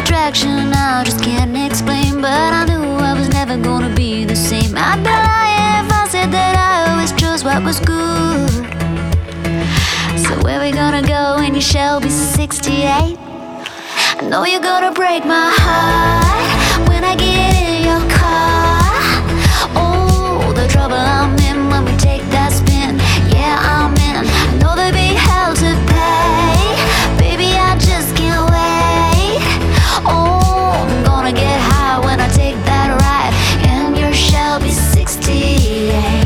attraction I just can't explain, but I knew I was never gonna be the same. I'd be lying if I said that I always chose what was good. So where we gonna go when you shall be 68? I know you're gonna break my heart when I get in your car. Oh, the trouble I'm in when we take that spin. Yeah, I'm in. I know there'll be hell to pay. Baby, I just can't wait. Oh, I'm gonna get high when I take that ride in your Shelby 68.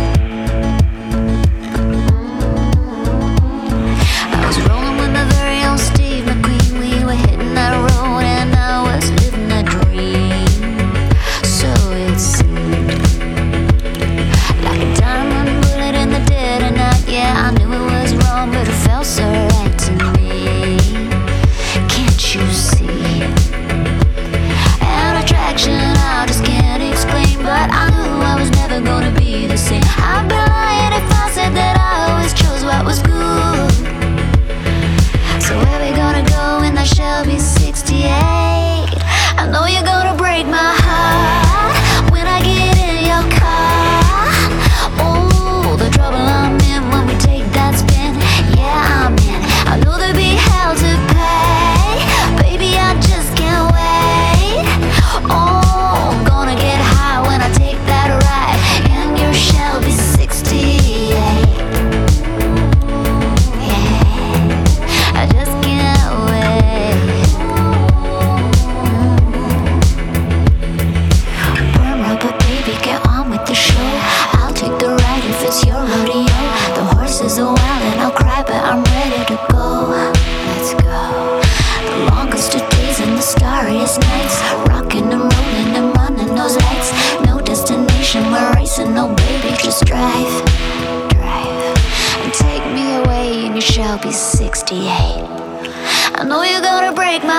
I was rolling with my very own Steve McQueen. We were hitting that road and I was living a dream. So it seemed like a diamond bullet in the dead of night. Yeah, I knew it was wrong, but it felt so right to me. Can't you see? An attraction I just can't explain, but I knew I was never gonna be the same. I'd be lying if I said that I always chose what was good. So where we gonna go in that Shelby 68? I know you're gonna break my heart when I get in your car. Oh, the trouble I'm in when we take that spin. Yeah, I'm in. I know there'll be hell to pay. Baby, I just can't wait. Oh, I'm gonna get high when I take that ride in your Shelby 68. I just can't wait. Burn rubber, baby, get on with the show. I'll take the ride if it's your rodeo. The horses are wild and I'll cry, but I'm ready to go. Let's go. The longest of days and the starriest nights. Rocking and rolling and running those lights. No destination, we're racing, no baby, just drive. And take me away and you shall be 68. I know you're gonna break my